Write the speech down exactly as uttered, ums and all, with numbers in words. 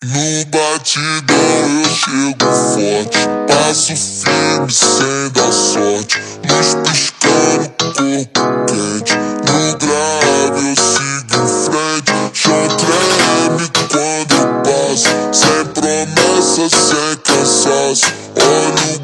No batidão eu chego forte, passo firme sem dar sorte. Luz piscando, corpo quente. No grave eu sigo em frente. Chão treme quando eu passo, sem promessa, sem cansaço. Olho